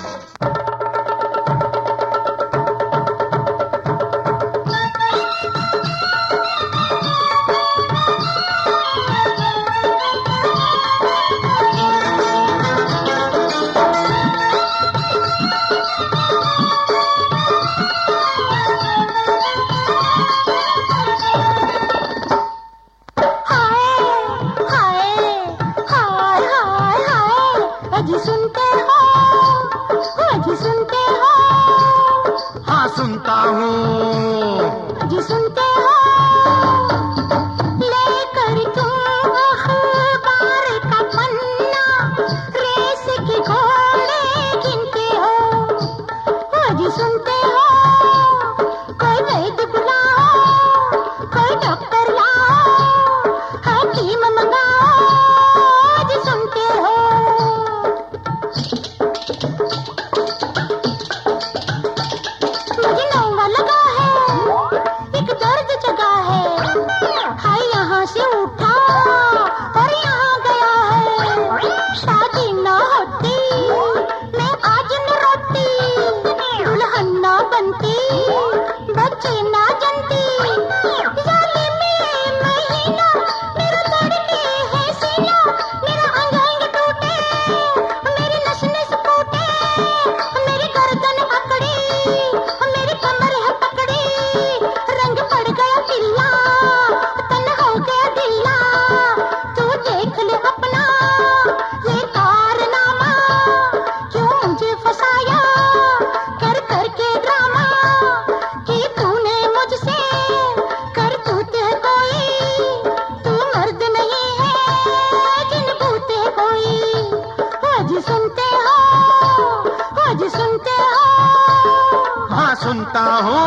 सुनता हूँ जी सुनते हो लेकर तुम अखबार का पन्ना रेस के घोड़े गिनते हो जी सुनते हो कोई वैद्य बुलाओ कोई डॉक्टर लाओ हकीम मंगाओ जी सुनते हो मुझे नौवा लगा है एक दर्द जगा है हाय यहाँ से उठा और यहाँ गया है शादी ना होती मैं आज न रोती दुल्हन ना बनती बच्चे ना जनती जालिम महीना मेरा तड़के है सीना मेरा अंग अंग टूटे मेरी नस नस फूटे मेरी गर्दन अकड़ी मेरी कमर है पकड़ी रंग पड़ गया पीला तन हो गया ढीला तू देख ले अपना ये कारनामा क्यों मुझे फसाया कर कर के ड्रामा कि तूने मुझसे कर तूते कोई तू मर्द नहीं है जिन बूते कोई आज सुनते हो आज सुनते हो हाँ सुनता हूँ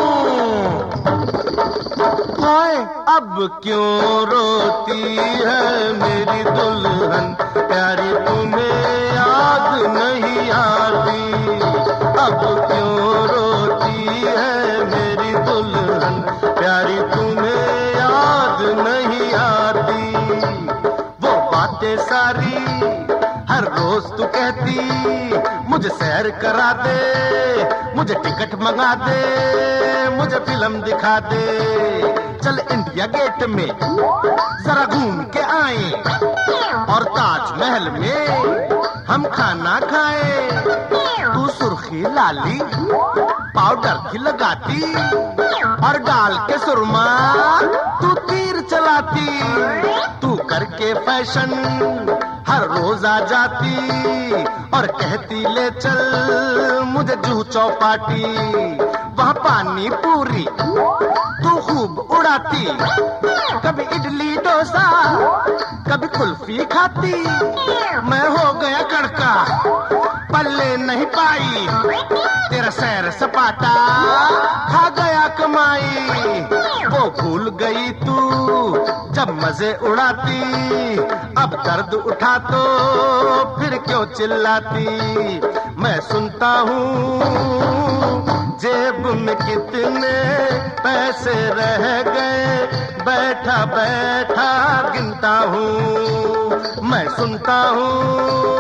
हाय अब क्यों रोती है मेरी दुल्हन प्यारी तुम्हें याद नहीं आती अब क्यों रोती है मेरी दुल्हन प्यारी तुम्हें याद नहीं आती वो बातें सारी हर रोज तू कहती मुझे सैर करा दे मुझे टिकट मंगा दे मुझे फिल्म दिखा दे चल इंडिया गेट में जरा घूम के आए और ताजमहल में हम खाना खाए तू सुर्खी लाली पाउडर की लगाती और डाल के सुरमा तू तीर चलाती तू करके फैशन हर रोज आ जाती और कहती ले चल मुझे जूह चौपाटी वहाँ पानी पूरी तू खूब उड़ाती कभी इडली डोसा कभी कुल्फी खाती मैं हो गया कड़का पल्ले नहीं पाई तेरा सैर सपाटा खा गया कमाई वो भूल गई तू जब मजे उड़ाती अब दर्द उठा तो फिर क्यों चिल्लाती मैं सुनता हूँ जेब में कितने पैसे रह गए बैठा बैठा गिनता हूँ मैं सुनता हूँ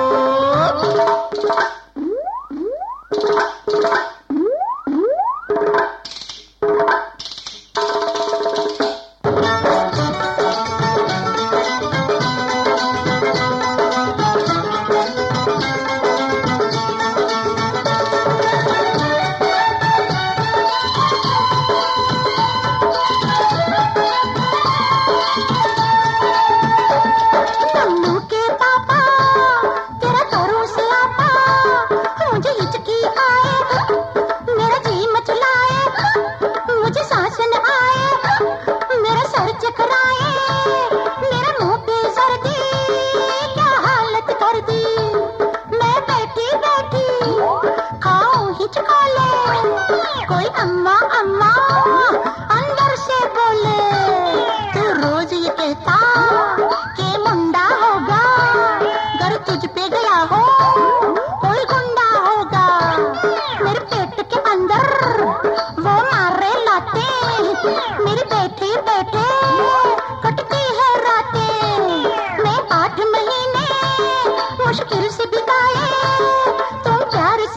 कोई अम्मा अम्मा अंदर से बोले तू रोज ये कहता कि मुंडा होगा घर तुझ पे गया हो कोई गुंडा होगा मेरे पेट के अंदर वो मारे लाते मेरी बैठी बैठे कटती है रातें मैं 8 महीने मुश्किल से बिताए तुम प्यार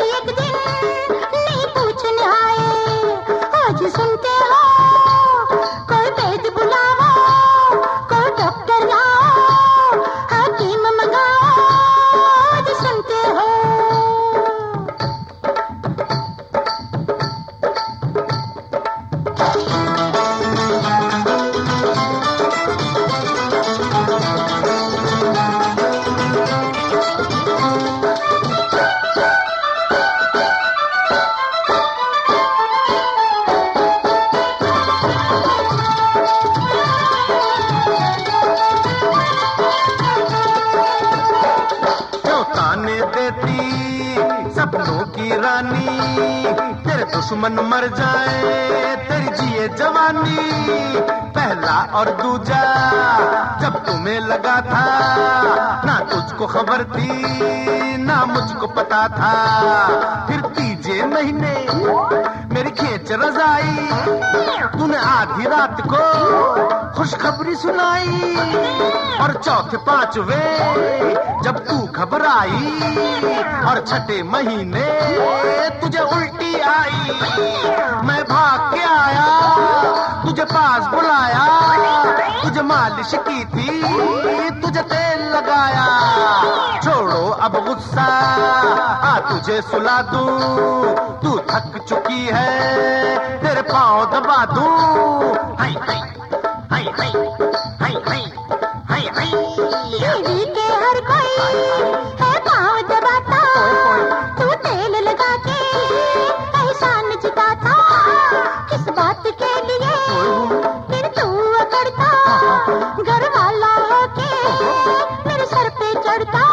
सपनों की रानी, तेरे दुश्मन मर जाए, तेरी जिए जवानी। पहला और दूजा जब तुम्हें लगा था, ना तुझको खबर थी ना मुझको पता था। फिर तीजे महीने मेरी खींच रजाई, तूने आधी रात को खुशखबरी सुनाई। और चौथे पांचवे जब तू घबराई, और छठे महीने तुझे उल्टी आई। मैं भाग के आया, तुझे पास बुलाया, तुझे मालिश की थी, तुझे तेल लगाया। छोड़ो अब गुस्सा, आ तुझे सुला दूं, तू थक चुकी है, तेरे पाँव दबा दूं। हाय हाय हाय हाय हाय हाय हाय हाय। बीवी के हर कोई है पाँव दबाता, तू तेल लगा के एहसान जताता। किस बात के लिए फिर तू अकड़ता, घर वाला होके मेरे सर पे चढ़ता।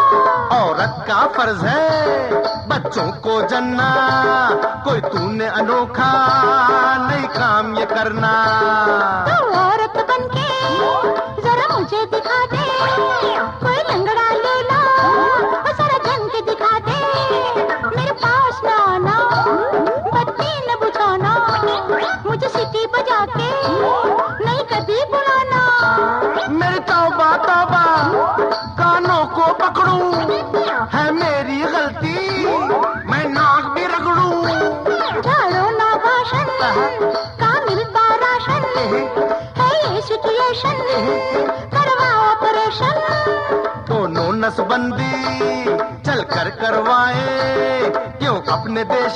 औरत का फर्ज है बच्चों को जन्ना, कोई तूने अनोखा नहीं काम ये करना। तू औरत बनके जरा मुझे दिखा दे, कोई लंगड़ा लूला और जरा जम के दिखा दे। मेरे पास न आना, बत्ती न बुझाना, मुझे सीटी बजा के नहीं कभी बुलाना। मेरी तौबा तौबा, कानों को पकड़ूं, है मेरी गलती, मैं नाक भी रगड़ूं। झाड़ो ना भाषण का मिलता राशन, है ये सिचुएशन, करवा ऑपरेशन। दोनों नसबंदी चल कर करवाए, क्यों अपने देश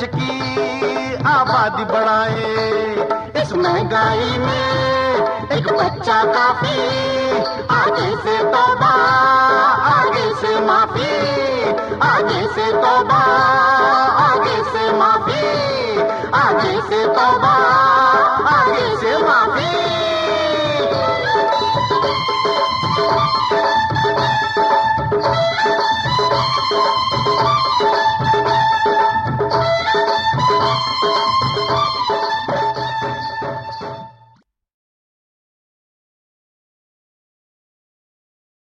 की आबादी बढ़ाए। इस महंगाई में एक बच्चा काफी, आगे से तौबा आगे से माफी, आगे से तौबा आगे से माफी, आगे से तौबा आगे से